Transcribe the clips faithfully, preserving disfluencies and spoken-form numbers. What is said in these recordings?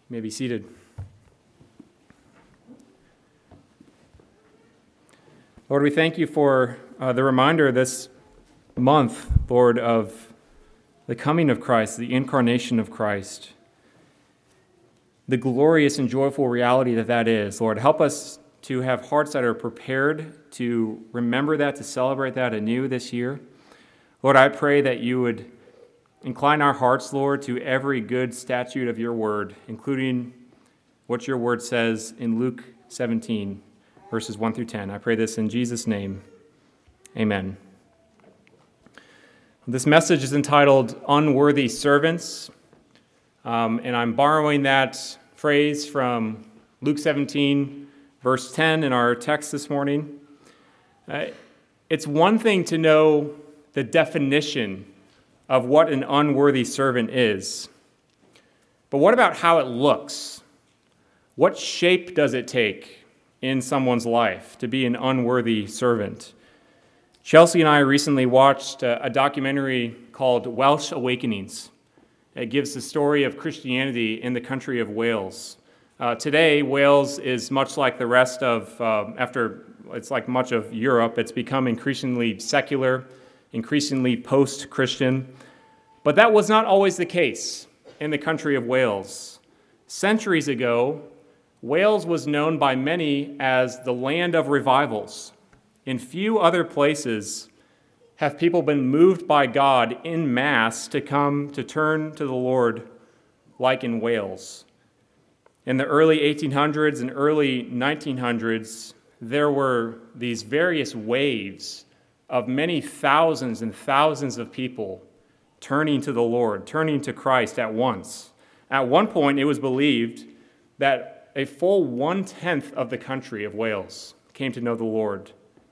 You may be seated. Lord, we thank you for uh, the reminder this month, Lord, of the coming of Christ, the incarnation of Christ, the glorious and joyful reality that that is. Lord, help us to have hearts that are prepared to remember that, to celebrate that anew this year. Lord, I pray that you would incline our hearts, Lord, to every good statute of your word, including what your word says in Luke seventeen, verses one through ten. I pray this in Jesus' name. Amen. This message is entitled Unworthy Servants, um, and I'm borrowing that phrase from Luke seventeen, verse ten in our text this morning. Uh, it's one thing to know the definition of what an unworthy servant is. But what about how it looks? What shape does it take in someone's life to be an unworthy servant? Chelsea and I recently watched a, a documentary called Welsh Awakenings. It gives the story of Christianity in the country of Wales. Uh, today, Wales is much like the rest of, uh, after it's like much of Europe, it's become increasingly secular, increasingly post-Christian. But that was not always the case in the country of Wales. Centuries ago, Wales was known by many as the land of revivals. In few other places have people been moved by God in mass to come to turn to the Lord like in Wales. In the early eighteen hundreds and early nineteen hundreds, there were these various waves of many thousands and thousands of people turning to the Lord, turning to Christ at once. At one point, it was believed that a full one-tenth of the country of Wales came to know the Lord.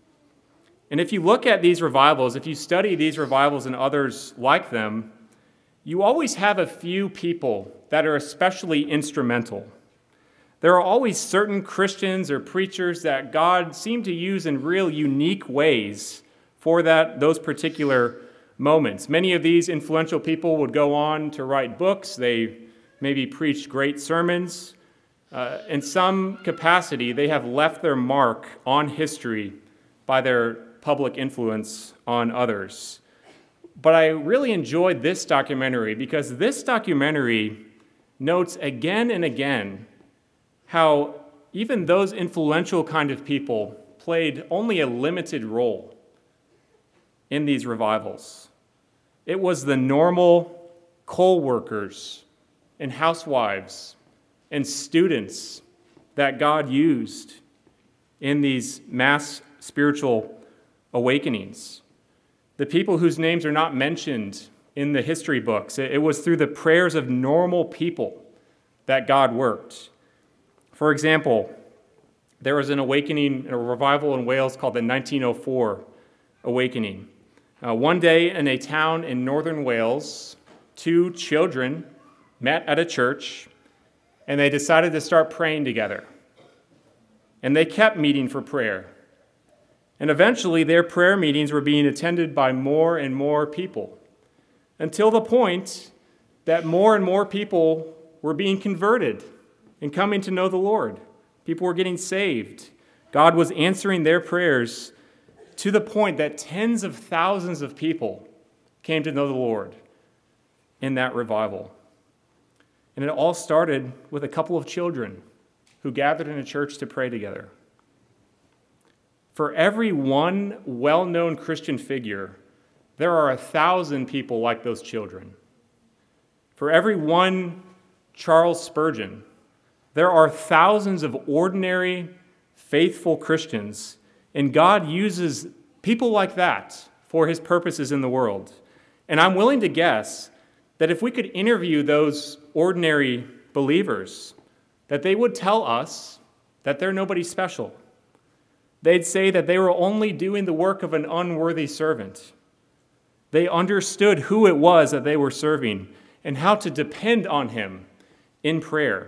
And if you look at these revivals, if you study these revivals and others like them, you always have a few people that are especially instrumental. There are always certain Christians or preachers that God seemed to use in real unique ways for that those particular moments. Many of these influential people would go on to write books. They maybe preached great sermons. Uh, in some capacity, they have left their mark on history by their public influence on others. But I really enjoyed this documentary because this documentary notes again and again how even those influential kind of people played only a limited role in these revivals. It was the normal coal workers and housewives and students that God used in these mass spiritual awakenings. The people whose names are not mentioned in the history books. It was through the prayers of normal people that God worked. For example, there was an awakening, a revival in Wales called the nineteen oh four Awakening. Uh, one day in a town in northern Wales, two children met at a church and they decided to start praying together. And they kept meeting for prayer. And eventually their prayer meetings were being attended by more and more people, until the point that more and more people were being converted and coming to know the Lord. People were getting saved. God was answering their prayers to the point that tens of thousands of people came to know the Lord in that revival. And it all started with a couple of children who gathered in a church to pray together. For every one well-known Christian figure, there are a thousand people like those children. For every one Charles Spurgeon, there are thousands of ordinary, faithful Christians, and God uses people like that for his purposes in the world. And I'm willing to guess that if we could interview those ordinary believers, that they would tell us that they're nobody special. They'd say that they were only doing the work of an unworthy servant. They understood who it was that they were serving and how to depend on him in prayer.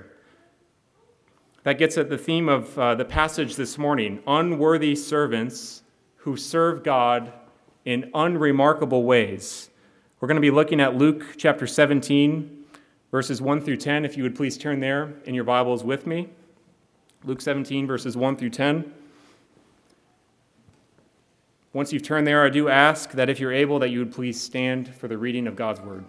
That gets at the theme of uh, the passage this morning, unworthy servants who serve God in unremarkable ways. We're going to be looking at Luke chapter seventeen, verses one through ten, if you would please turn there in your Bibles with me. Luke seventeen, verses one through ten. Once you've turned there, I do ask that if you're able, that you would please stand for the reading of God's word.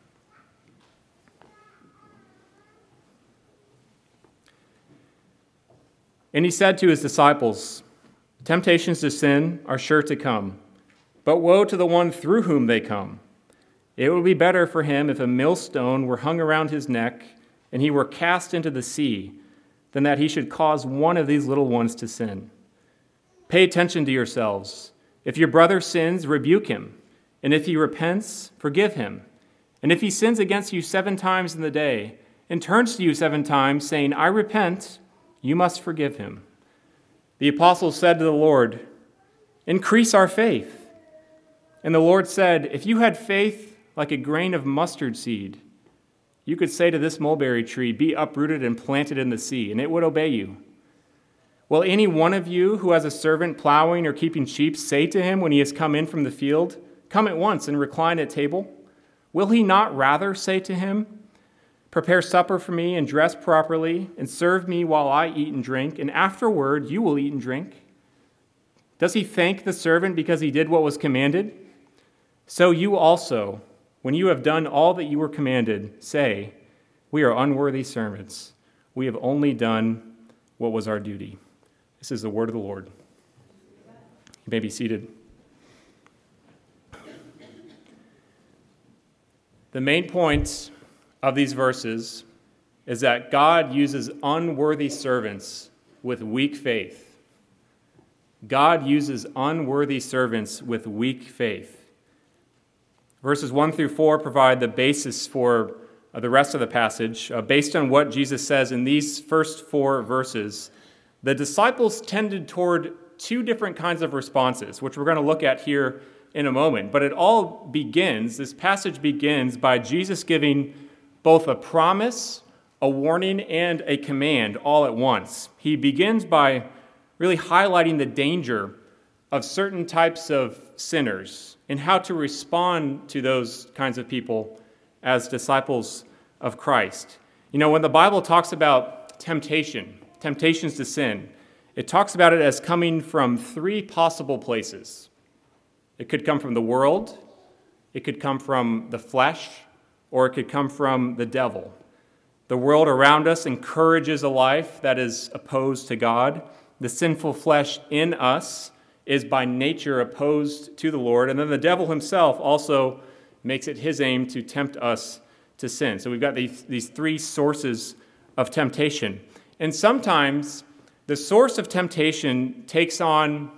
And he said to his disciples, "Temptations to sin are sure to come, but woe to the one through whom they come. It would be better for him if a millstone were hung around his neck and he were cast into the sea, than that he should cause one of these little ones to sin. Pay attention to yourselves. If your brother sins, rebuke him, and if he repents, forgive him. And if he sins against you seven times in the day, and turns to you seven times, saying, 'I repent,' you must forgive him." The apostles said to the Lord, "Increase our faith." And the Lord said, "If you had faith like a grain of mustard seed, you could say to this mulberry tree, 'Be uprooted and planted in the sea,' and it would obey you. Will any one of you who has a servant plowing or keeping sheep say to him when he has come in from the field, 'Come at once and recline at table'? Will he not rather say to him, 'Prepare supper for me and dress properly and serve me while I eat and drink, and afterward you will eat and drink'? Does he thank the servant because he did what was commanded? So you also, when you have done all that you were commanded, say, 'We are unworthy servants. We have only done what was our duty.'" This is the word of the Lord. You may be seated. The main point of these verses is that God uses unworthy servants with weak faith. God uses unworthy servants with weak faith. Verses one through four provide the basis for the rest of the passage. Uh, based on what Jesus says in these first four verses, the disciples tended toward two different kinds of responses, which we're going to look at here in a moment. But it all begins, this passage begins by Jesus giving both a promise, a warning, and a command all at once. He begins by really highlighting the danger of certain types of sinners and how to respond to those kinds of people as disciples of Christ. You know, when the Bible talks about temptation, temptations to sin, it talks about it as coming from three possible places. It could come from the world, it could come from the flesh, or it could come from the devil. The world around us encourages a life that is opposed to God. The sinful flesh in us is by nature opposed to the Lord. And then the devil himself also makes it his aim to tempt us to sin. So we've got these, these three sources of temptation. And sometimes the source of temptation takes on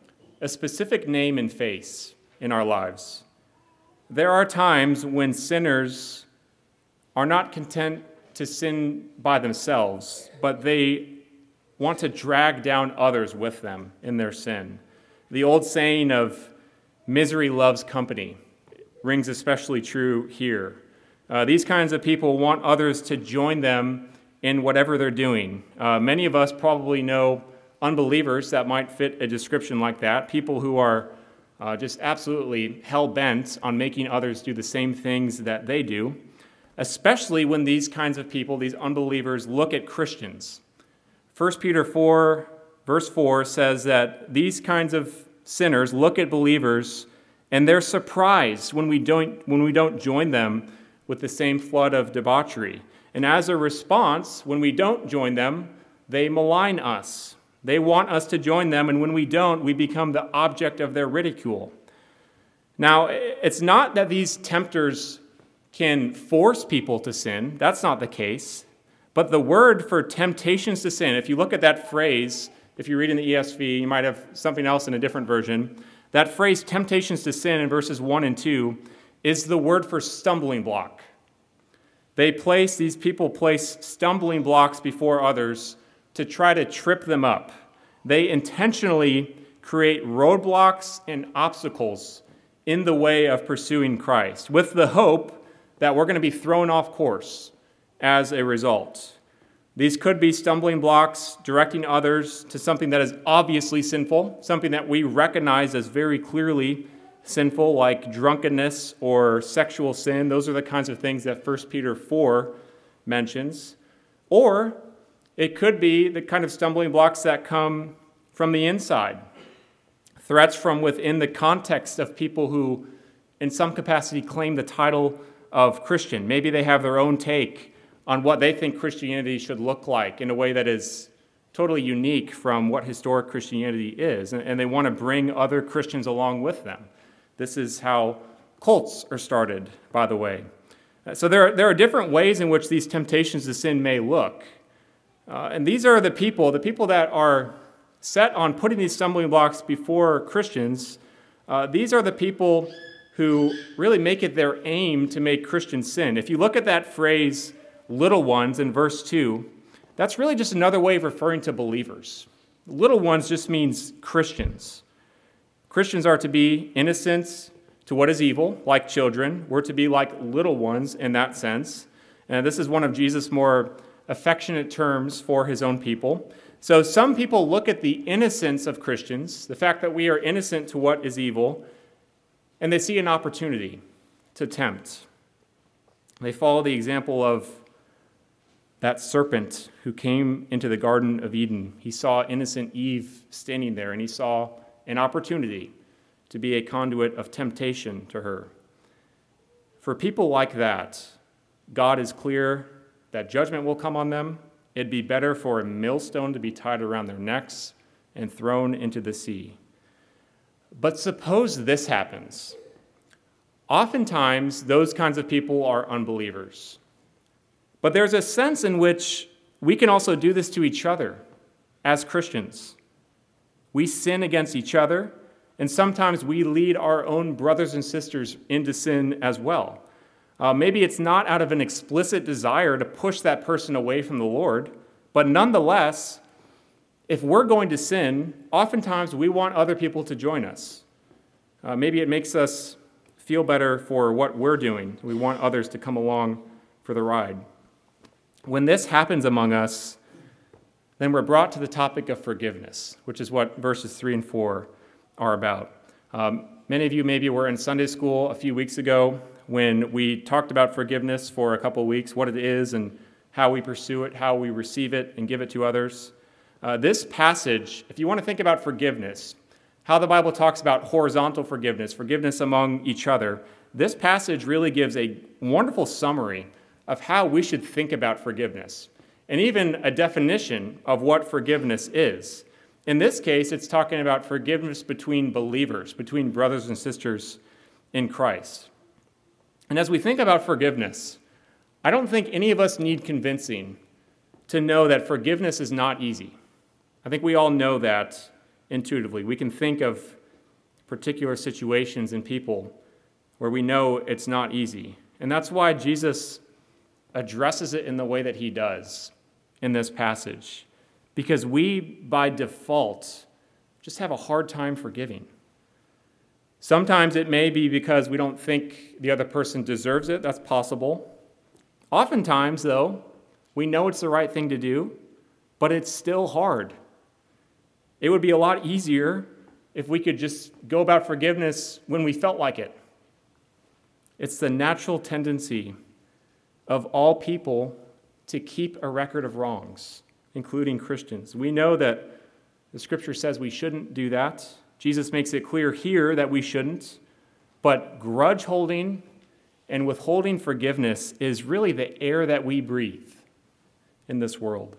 a specific name and face in our lives. There are times when sinners are not content to sin by themselves, but they want to drag down others with them in their sin. The old saying of misery loves company rings especially true here. Uh, these kinds of people want others to join them in whatever they're doing. Uh, many of us probably know unbelievers that might fit a description like that, people who are uh, just absolutely hell-bent on making others do the same things that they do, especially when these kinds of people, these unbelievers, look at Christians. First Peter four, verse four says that these kinds of sinners look at believers and they're surprised when we don't, when we don't join them with the same flood of debauchery. And as a response, when we don't join them, they malign us. They want us to join them, and when we don't, we become the object of their ridicule. Now, it's not that these tempters can force people to sin. That's not the case. But the word for temptations to sin, if you look at that phrase, if you read in the E S V, you might have something else in a different version. That phrase, temptations to sin, in verses one and two, is the word for stumbling block. They place, these people place stumbling blocks before others to try to trip them up. They intentionally create roadblocks and obstacles in the way of pursuing Christ, with the hope that we're going to be thrown off course as a result. These could be stumbling blocks directing others to something that is obviously sinful, something that we recognize as very clearly sinful, like drunkenness or sexual sin. Those are the kinds of things that First Peter four mentions. Or it could be the kind of stumbling blocks that come from the inside, threats from within the context of people who, in some capacity, claim the title of Christian. Maybe they have their own take on what they think Christianity should look like in a way that is totally unique from what historic Christianity is, and they want to bring other Christians along with them. This is how cults are started, by the way. So there are, there are different ways in which these temptations to sin may look. Uh, and these are the people, the people that are set on putting these stumbling blocks before Christians. Uh, these are the people who really make it their aim to make Christians sin. If you look at that phrase, little ones, in verse two, that's really just another way of referring to believers. Little ones just means Christians. Christians are to be innocent to what is evil, like children. We're to be like little ones in that sense. And this is one of Jesus' more affectionate terms for his own people. So some people look at the innocence of Christians, the fact that we are innocent to what is evil, and they see an opportunity to tempt. They follow the example of that serpent who came into the Garden of Eden. He saw innocent Eve standing there, and he saw an opportunity to be a conduit of temptation to her. For people like that, God is clear that judgment will come on them. It'd be better for a millstone to be tied around their necks and thrown into the sea. But suppose this happens. Oftentimes, those kinds of people are unbelievers. But there's a sense in which we can also do this to each other as Christians. We sin against each other, and sometimes we lead our own brothers and sisters into sin as well. Uh, maybe it's not out of an explicit desire to push that person away from the Lord, but nonetheless, if we're going to sin, oftentimes we want other people to join us. Uh, maybe it makes us feel better for what we're doing. We want others to come along for the ride. When this happens among us, then we're brought to the topic of forgiveness, which is what verses three and four are about. Um, many of you maybe were in Sunday school a few weeks ago when we talked about forgiveness for a couple of weeks, what it is and how we pursue it, how we receive it and give it to others. Uh, this passage, if you want to think about forgiveness, how the Bible talks about horizontal forgiveness, forgiveness among each other, this passage really gives a wonderful summary of how we should think about forgiveness, and even a definition of what forgiveness is. In this case, it's talking about forgiveness between believers, between brothers and sisters in Christ. And as we think about forgiveness, I don't think any of us need convincing to know that forgiveness is not easy. I think we all know that intuitively. We can think of particular situations and people where we know it's not easy. And that's why Jesus addresses it in the way that he does in this passage. Because we, by default, just have a hard time forgiving. Sometimes it may be because we don't think the other person deserves it. That's possible. Oftentimes, though, we know it's the right thing to do, but it's still hard. It would be a lot easier if we could just go about forgiveness when we felt like it. It's the natural tendency of all people to keep a record of wrongs, including Christians. We know that the Scripture says we shouldn't do that. Jesus makes it clear here that we shouldn't, but grudge holding and withholding forgiveness is really the air that we breathe in this world.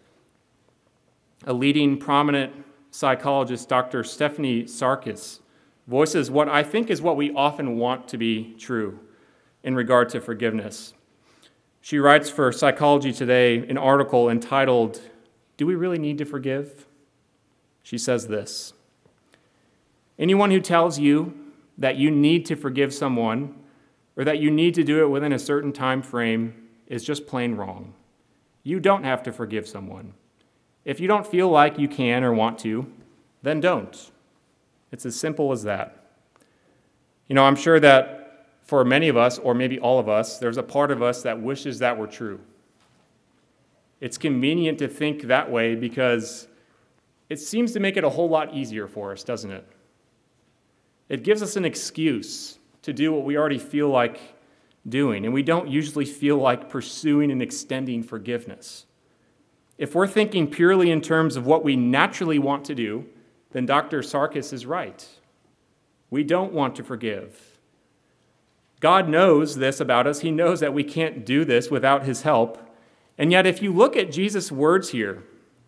A leading prominent psychologist, Doctor Stephanie Sarkis, voices what I think is what we often want to be true in regard to forgiveness. She writes for Psychology Today an article entitled, "Do We Really Need to Forgive?" She says this: anyone who tells you that you need to forgive someone or that you need to do it within a certain time frame is just plain wrong. You don't have to forgive someone. If you don't feel like you can or want to, then don't. It's as simple as that. You know, I'm sure that for many of us, or maybe all of us, there's a part of us that wishes that were true. It's convenient to think that way because it seems to make it a whole lot easier for us, doesn't it? It gives us an excuse to do what we already feel like doing, and we don't usually feel like pursuing and extending forgiveness. If we're thinking purely in terms of what we naturally want to do, then Doctor Sarkis is right. We don't want to forgive. God knows this about us. He knows that we can't do this without his help. And yet, if you look at Jesus' words here,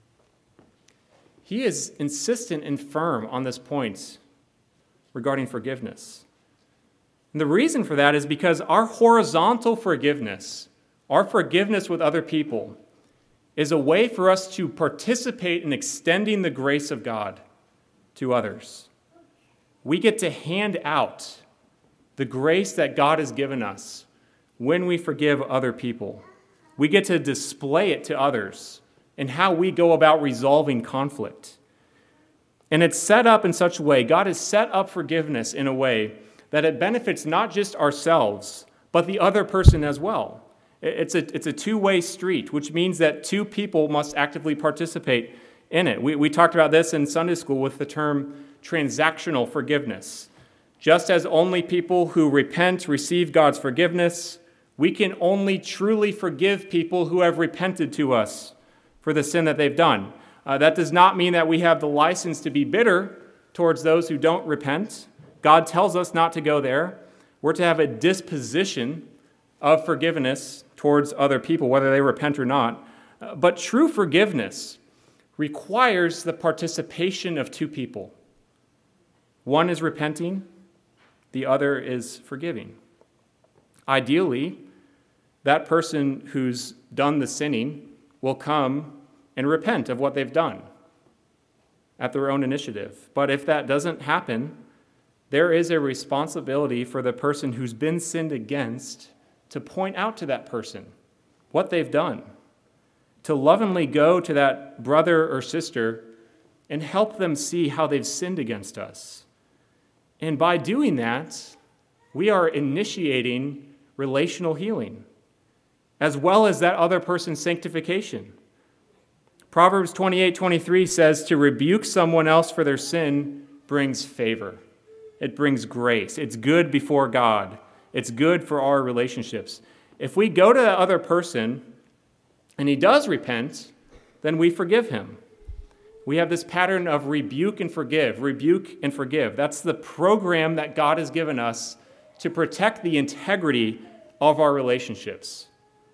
he is insistent and firm on this point regarding forgiveness. And the reason for that is because our horizontal forgiveness, our forgiveness with other people, is a way for us to participate in extending the grace of God to others. We get to hand out the grace that God has given us when we forgive other people. We get to display it to others in how we go about resolving conflict. And it's set up in such a way, God has set up forgiveness in a way that it benefits not just ourselves, but the other person as well. It's a, it's a two-way street, which means that two people must actively participate in it. We, we talked about this in Sunday school with the term transactional forgiveness. Just as only people who repent receive God's forgiveness, we can only truly forgive people who have repented to us for the sin that they've done. Uh, that does not mean that we have the license to be bitter towards those who don't repent. God tells us not to go there. We're to have a disposition of forgiveness towards other people, whether they repent or not. Uh, but true forgiveness requires the participation of two people. One is repenting, the other is forgiving. Ideally, that person who's done the sinning will come and repent of what they've done at their own initiative. But if that doesn't happen, there is a responsibility for the person who's been sinned against to point out to that person what they've done, to lovingly go to that brother or sister and help them see how they've sinned against us. And by doing that, we are initiating relational healing, as well as that other person's sanctification. Proverbs twenty-eight twenty-three says to rebuke someone else for their sin brings favor. It brings grace. It's good before God. It's good for our relationships. If we go to that other person and he does repent, then we forgive him. We have this pattern of rebuke and forgive, rebuke and forgive. That's the program that God has given us to protect the integrity of our relationships.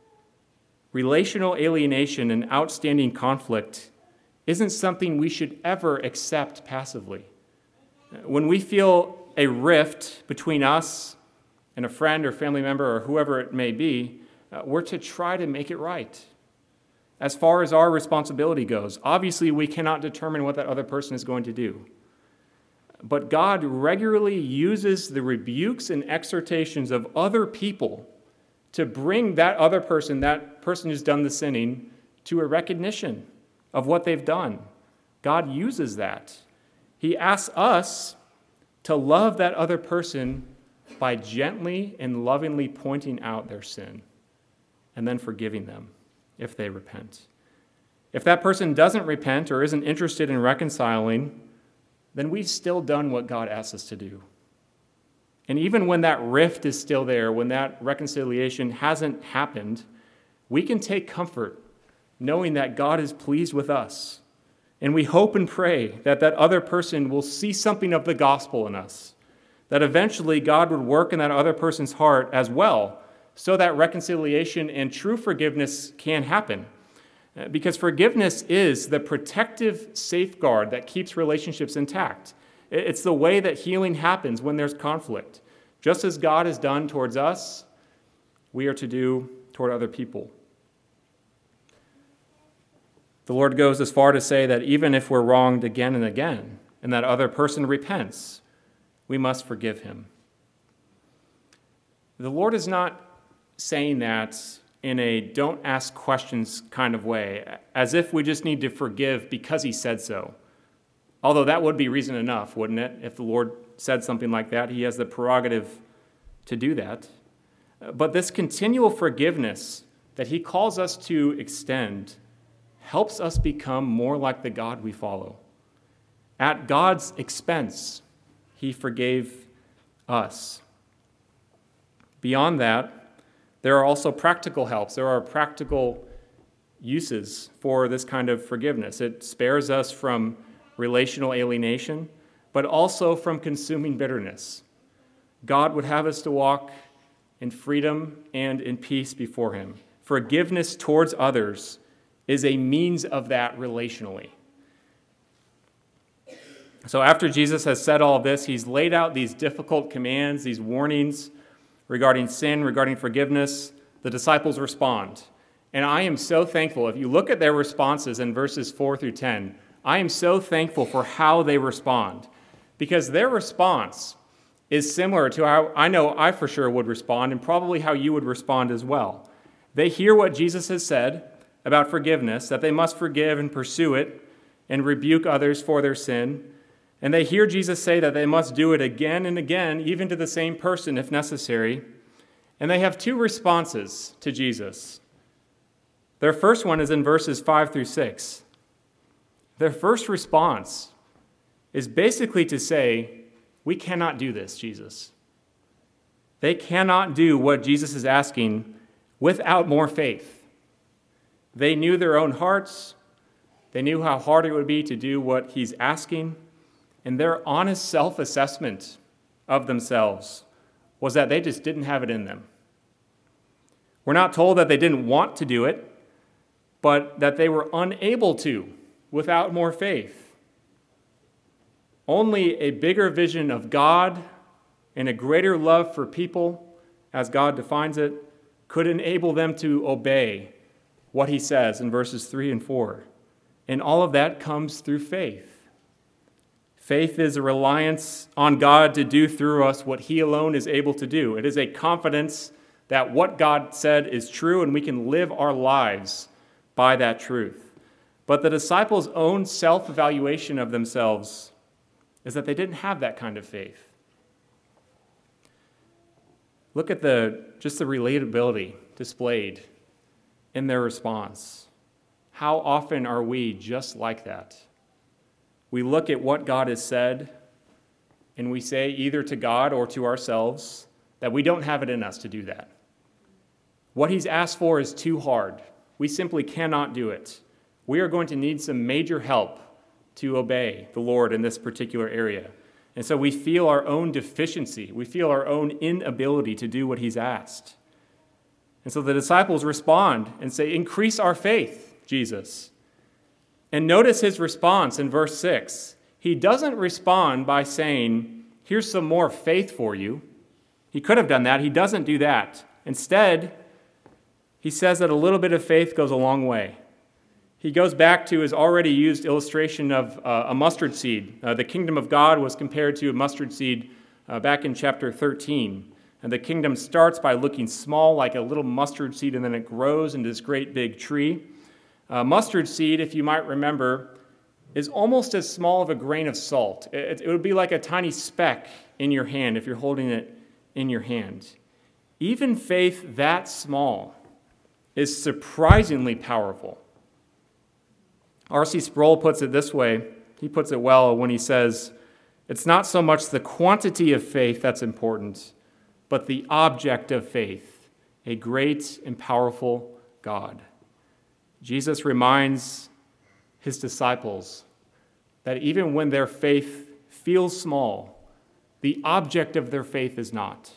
Relational alienation and outstanding conflict isn't something we should ever accept passively. When we feel a rift between us and a friend or family member or whoever it may be, uh, we're to try to make it right. As far as our responsibility goes, obviously we cannot determine what that other person is going to do. But God regularly uses the rebukes and exhortations of other people to bring that other person, that person who's done the sinning, to a recognition of what they've done. God uses that. He asks us to love that other person by gently and lovingly pointing out their sin and then forgiving them if they repent. If that person doesn't repent or isn't interested in reconciling, then we've still done what God asks us to do. And even when that rift is still there, when that reconciliation hasn't happened, we can take comfort knowing that God is pleased with us. And we hope and pray that that other person will see something of the gospel in us, that eventually God would work in that other person's heart as well, so that reconciliation and true forgiveness can happen. Because forgiveness is the protective safeguard that keeps relationships intact. It's the way that healing happens when there's conflict. Just as God has done towards us, we are to do toward other people. The Lord goes as far to say that even if we're wronged again and again, and that other person repents, we must forgive him. The Lord is not saying that in a don't ask questions kind of way, as if we just need to forgive because he said so. Although that would be reason enough, wouldn't it? If the Lord said something like that, he has the prerogative to do that. But this continual forgiveness that he calls us to extend helps us become more like the God we follow. At God's expense, he forgave us. Beyond that, there are also practical helps. There are practical uses for this kind of forgiveness. It spares us from relational alienation, but also from consuming bitterness. God would have us to walk in freedom and in peace before him. Forgiveness towards others is a means of that relationally. So after Jesus has said all this, he's laid out these difficult commands, these warnings regarding sin, regarding forgiveness. The disciples respond. And I am so thankful. If you look at their responses in verses four through ten, I am so thankful for how they respond. Because their response is similar to how I know I for sure would respond, and probably how you would respond as well. They hear what Jesus has said about forgiveness, that they must forgive and pursue it and rebuke others for their sin. And they hear Jesus say that they must do it again and again, even to the same person if necessary. And they have two responses to Jesus. Their first one is in verses five through six. Their first response is basically to say, we cannot do this, Jesus. They cannot do what Jesus is asking without more faith. They knew their own hearts. They knew how hard it would be to do what he's asking. And their honest self-assessment of themselves was that they just didn't have it in them. We're not told that they didn't want to do it, but that they were unable to without more faith. Only a bigger vision of God and a greater love for people, as God defines it, could enable them to obey what he says in verses three and four. And all of that comes through faith. Faith is a reliance on God to do through us what he alone is able to do. It is a confidence that what God said is true and we can live our lives by that truth. But the disciples' own self-evaluation of themselves is that they didn't have that kind of faith. Look at the just the relatability displayed in their response. How often are we just like that? We look at what God has said, and we say either to God or to ourselves that we don't have it in us to do that. What he's asked for is too hard. We simply cannot do it. We are going to need some major help to obey the Lord in this particular area. And so we feel our own deficiency. We feel our own inability to do what he's asked. And so the disciples respond and say, increase our faith, Jesus. And notice his response in verse six. He doesn't respond by saying, here's some more faith for you. He could have done that. He doesn't do that. Instead, he says that a little bit of faith goes a long way. He goes back to his already used illustration of uh, a mustard seed. Uh, the kingdom of God was compared to a mustard seed uh, back in chapter thirteen. And the kingdom starts by looking small like a little mustard seed, and then it grows into this great big tree. Uh, mustard seed, if you might remember, is almost as small of a grain of salt. It, it would be like a tiny speck in your hand if you're holding it in your hand. Even faith that small is surprisingly powerful. R C Sproul puts it this way. He puts it well when he says, it's not so much the quantity of faith that's important, but the object of faith, a great and powerful God. Jesus reminds his disciples that even when their faith feels small, the object of their faith is not.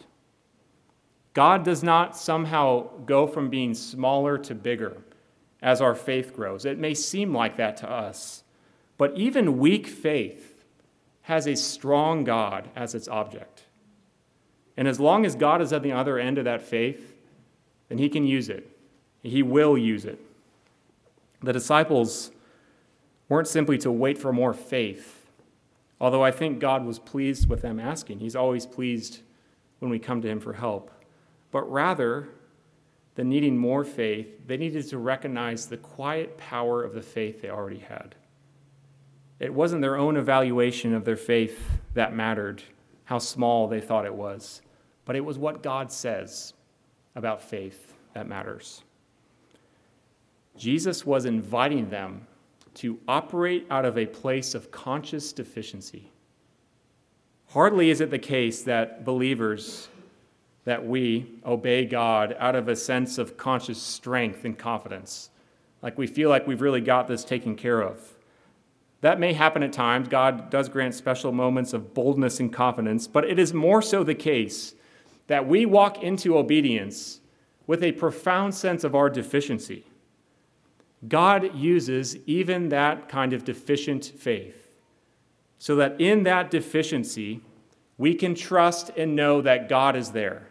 God does not somehow go from being smaller to bigger as our faith grows. It may seem like that to us, but even weak faith has a strong God as its object. And as long as God is at the other end of that faith, then he can use it. He will use it. The disciples weren't simply to wait for more faith, although I think God was pleased with them asking. He's always pleased when we come to him for help. But rather than needing more faith, they needed to recognize the quiet power of the faith they already had. It wasn't their own evaluation of their faith that mattered, how small they thought it was, but it was what God says about faith that matters. Jesus was inviting them to operate out of a place of conscious deficiency. Hardly is it the case that believers, that we obey God out of a sense of conscious strength and confidence, like we feel like we've really got this taken care of. That may happen at times. God does grant special moments of boldness and confidence, but it is more so the case that we walk into obedience with a profound sense of our deficiency. God uses even that kind of deficient faith so that in that deficiency, we can trust and know that God is there.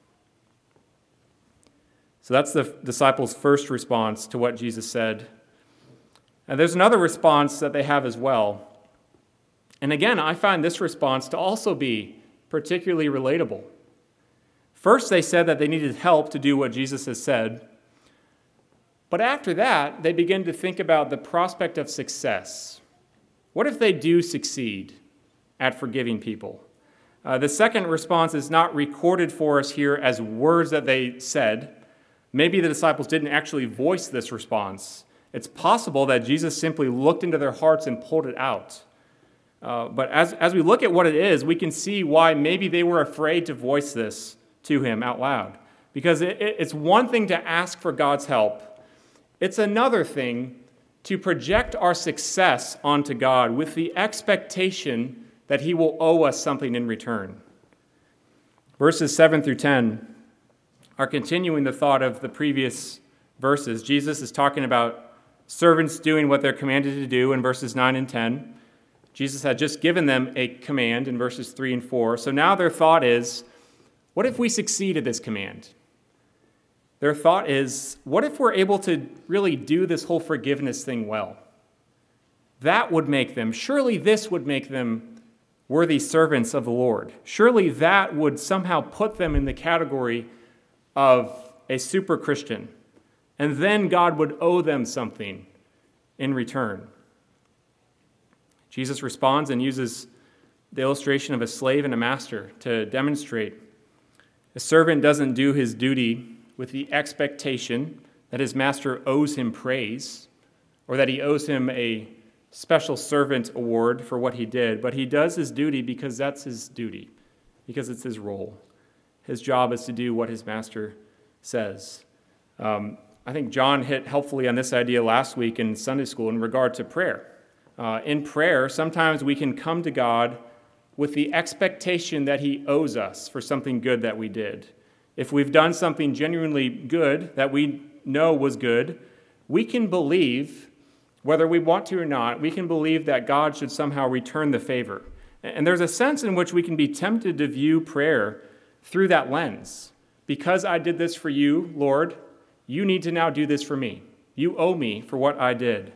So that's the disciples' first response to what Jesus said. And there's another response that they have as well. And again, I find this response to also be particularly relatable. First, they said that they needed help to do what Jesus has said. But after that, they begin to think about the prospect of success. What if they do succeed at forgiving people? Uh, the second response is not recorded for us here as words that they said. Maybe the disciples didn't actually voice this response. It's possible that Jesus simply looked into their hearts and pulled it out. Uh, but as, as we look at what it is, we can see why maybe they were afraid to voice this to him out loud. Because it, it, it's one thing to ask for God's help. It's another thing to project our success onto God with the expectation that he will owe us something in return. Verses seven through ten are continuing the thought of the previous verses. Jesus is talking about servants doing what they're commanded to do in verses nine and ten. Jesus had just given them a command in verses three and four. So now their thought is, what if we succeed at this command? Their thought is, what if we're able to really do this whole forgiveness thing well? That would make them, surely this would make them worthy servants of the Lord. Surely that would somehow put them in the category of a super Christian. And then God would owe them something in return. Jesus responds and uses the illustration of a slave and a master to demonstrate a servant doesn't do his duty with the expectation that his master owes him praise or that he owes him a special servant award for what he did, but he does his duty because that's his duty, because it's his role. His job is to do what his master says. Um, I think John hit helpfully on this idea last week in Sunday school in regard to prayer. Uh, in prayer, sometimes we can come to God with the expectation that he owes us for something good that we did. If we've done something genuinely good that we know was good, we can believe, whether we want to or not, we can believe that God should somehow return the favor. And there's a sense in which we can be tempted to view prayer through that lens. Because I did this for you, Lord, you need to now do this for me. You owe me for what I did.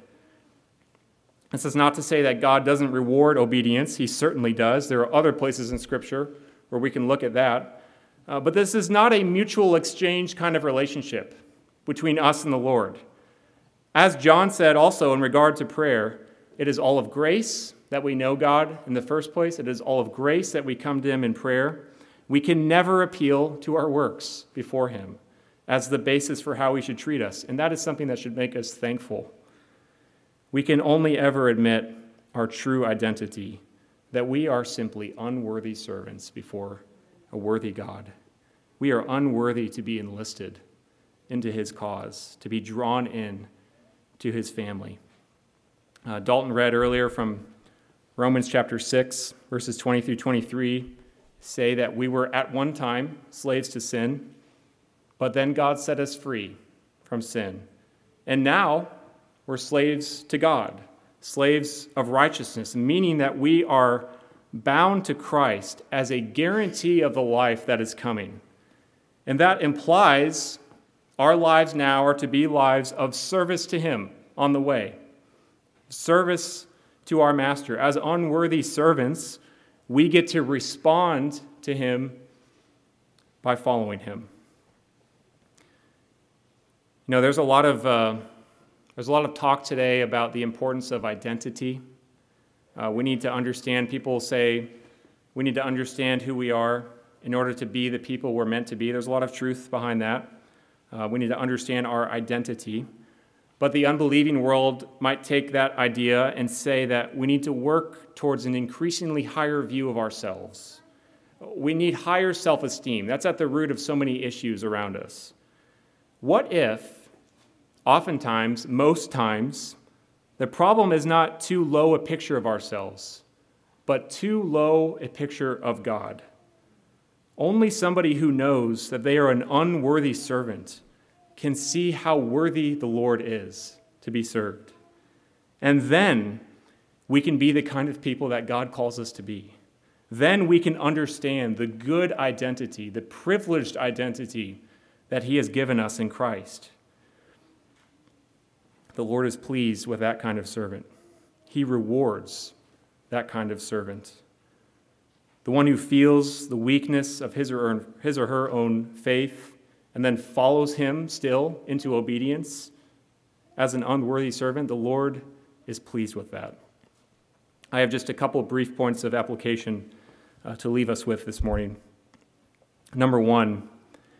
This is not to say that God doesn't reward obedience. He certainly does. There are other places in Scripture where we can look at that. Uh, but this is not a mutual exchange kind of relationship between us and the Lord. As John said also in regard to prayer, it is all of grace that we know God in the first place. It is all of grace that we come to him in prayer. We can never appeal to our works before him as the basis for how he should treat us. And that is something that should make us thankful. We can only ever admit our true identity, that we are simply unworthy servants before a worthy God. We are unworthy to be enlisted into his cause, to be drawn in to his family. Uh, Dalton read earlier from Romans chapter six, verses twenty through twenty-three, say that we were at one time slaves to sin, but then God set us free from sin. And now we're slaves to God, slaves of righteousness, meaning that we are bound to Christ as a guarantee of the life that is coming. And that implies our lives now are to be lives of service to him on the way, service to our master. As unworthy servants, we get to respond to him by following him. You know, there's a lot of uh, there's a lot of talk today about the importance of identity. Uh, we need to understand. People say we need to understand who we are in order to be the people we're meant to be. There's a lot of truth behind that. Uh, we need to understand our identity. But the unbelieving world might take that idea and say that we need to work towards an increasingly higher view of ourselves. We need higher self-esteem. That's at the root of so many issues around us. What if, oftentimes, most times, the problem is not too low a picture of ourselves, but too low a picture of God? Only somebody who knows that they are an unworthy servant can see how worthy the Lord is to be served. And then we can be the kind of people that God calls us to be. Then we can understand the good identity, the privileged identity that he has given us in Christ. The Lord is pleased with that kind of servant. He rewards that kind of servant. The one who feels the weakness of his or her, his or her own faith and then follows him still into obedience as an unworthy servant, the Lord is pleased with that. I have just a couple brief points of application uh, to leave us with this morning. Number one,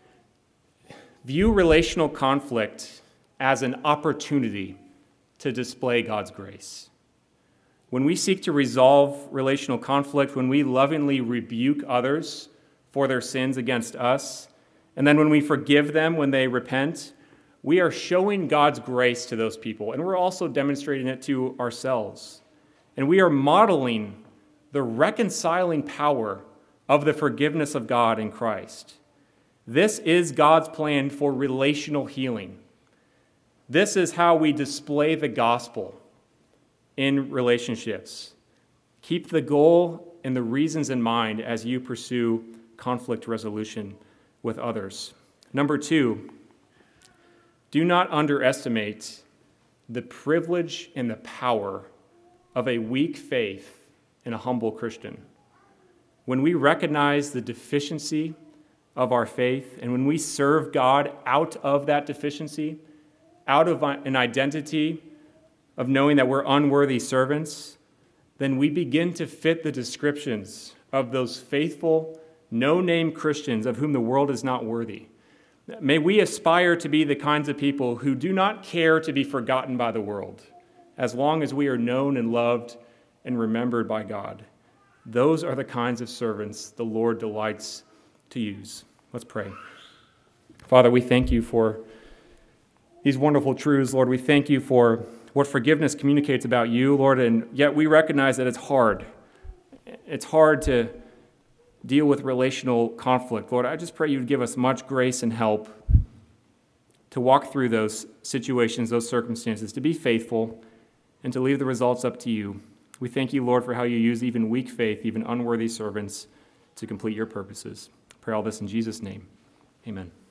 view relational conflict as an opportunity to display God's grace. When we seek to resolve relational conflict, when we lovingly rebuke others for their sins against us, and then when we forgive them when they repent, we are showing God's grace to those people, and we're also demonstrating it to ourselves. And we are modeling the reconciling power of the forgiveness of God in Christ. This is God's plan for relational healing. This is how we display the gospel in relationships. Keep the goal and the reasons in mind as you pursue conflict resolution with others. Number two, do not underestimate the privilege and the power of a weak faith in a humble Christian. When we recognize the deficiency of our faith and when we serve God out of that deficiency, out of an identity of knowing that we're unworthy servants, then we begin to fit the descriptions of those faithful, no-name Christians of whom the world is not worthy. May we aspire to be the kinds of people who do not care to be forgotten by the world, as long as we are known and loved and remembered by God. Those are the kinds of servants the Lord delights to use. Let's pray. Father, we thank you for these wonderful truths. Lord, we thank you for what forgiveness communicates about you, Lord, and yet we recognize that it's hard. It's hard to deal with relational conflict. Lord, I just pray you'd give us much grace and help to walk through those situations, those circumstances, to be faithful, and to leave the results up to you. We thank you, Lord, for how you use even weak faith, even unworthy servants, to complete your purposes. I pray all this in Jesus' name. Amen.